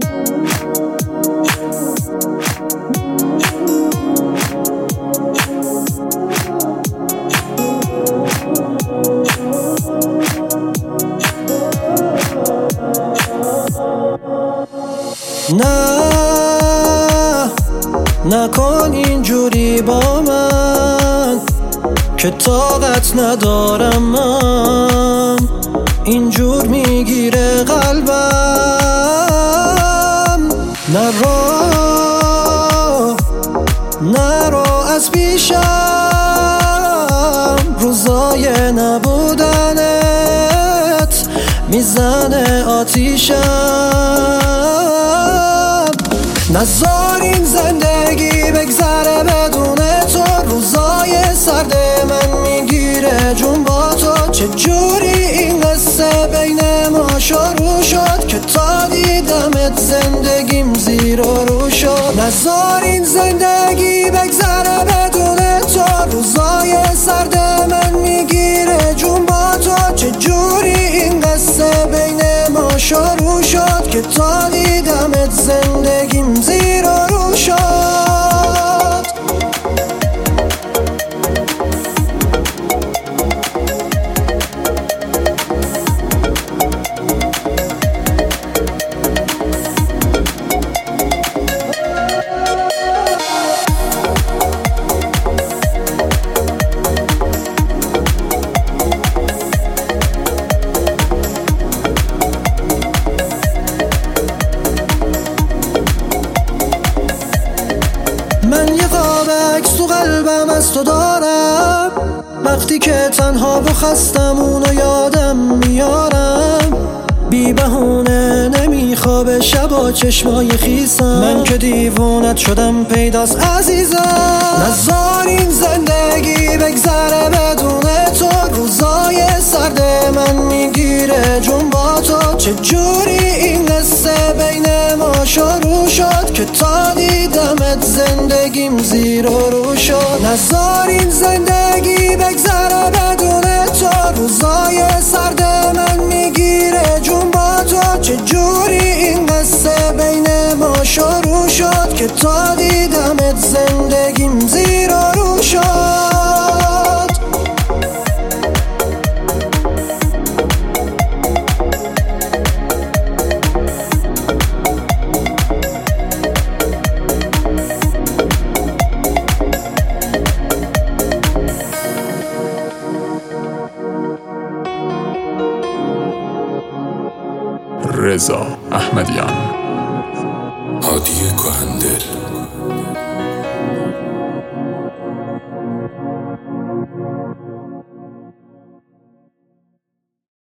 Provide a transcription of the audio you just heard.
نه نکن اینجوری با من که طاقت ندارم، من اینجور میگیره قلبم. نرو از پیشم، روزای نبودنت میزنه آتیشم. نذار این زندگی بگذره بدون تو، روزای سرد من میگیره جون با تو. چجوری این قصه بین ما شروع شد که تا دیدمت زندگیم زیر و رو شد. نذار این زندگی بگذره بدون تو، روزای سرد من میگیره جون با تو. چجوری این قصه بین ما شروع شد که تا دیدمت زندگیم زیر و رو شد. من یه قاب عکس تو قلبم از تو دارم، وقتی که تنها و خستم اونو یادم میارم. بی بهونه نمیخوابه شبا چشمای خیسم، من که دیوونت شدم پیداست عزیزم. نذار این زندگی بگذره بدون تو، روزای سرد من میگیره جون با تو. چجوری این قصه بین ما شروع شد که تا دیدمت زندگیم زیر و رو شد. نذار این زندگی بگذره بدون تو، روزای سرد من میگیره جون با تو. چجوری این قصه بین ما شروع شد که تا دیدمت زندگیم زیر و رو شد. رضا احمدیان. هادی کهندل.